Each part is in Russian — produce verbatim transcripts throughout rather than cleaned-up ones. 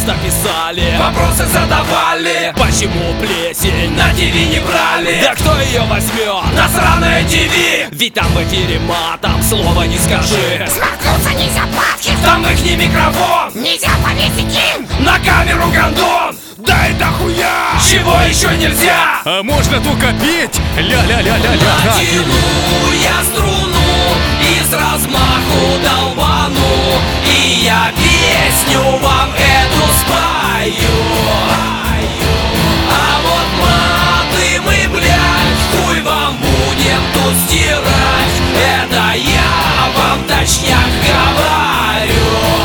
часто писали, вопросы задавали, почему плесень на ТВ не брали. Да кто ее возьмет? На сраное ТВ. Ведь там в эфире матом слова не скажи. Сморкнуться нельзя папки, там их не микрофон, нельзя повесить им на камеру гондон. Дай дохуя! Чего еще нельзя? А можно только петь? Ля-ля-ля-ля-ля. Натяну я струну и с размаху долбану, и я песню вам эту спою. А вот маты мы, блядь, хуй вам будем тут стирать. Это я вам точняк говорю.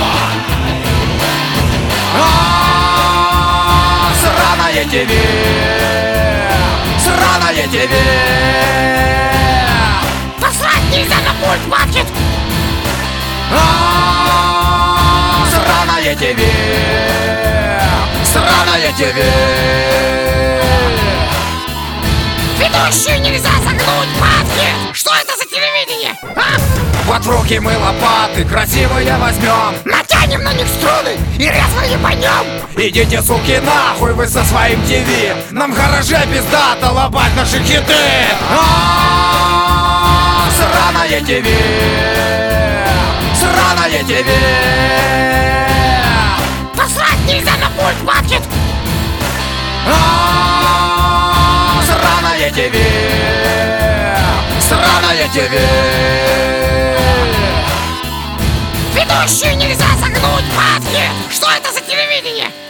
Сраное ТВ, сраное ТВ. посрать нельзя на пульт, Маткит. Сраное ТВ, сраное ТВ. Ведущую нельзя загнуть, Маткит. Что это за телевидение? А? Вот в руки мы лопаты красивые возьмем, Натянем на них струны и резво ебанем. идите, суки, нахуй вы со своим ТВ. Нам в гараже пиздато лобать наши хиты. А-а-а, сраное ТВ, сраное ТВ. Посрать нельзя на пульт, Маткит. А-а-а, сраное ТВ, сраное ТВ. Ведущую нельзя загнуть, Маткит. Что это за телевидение?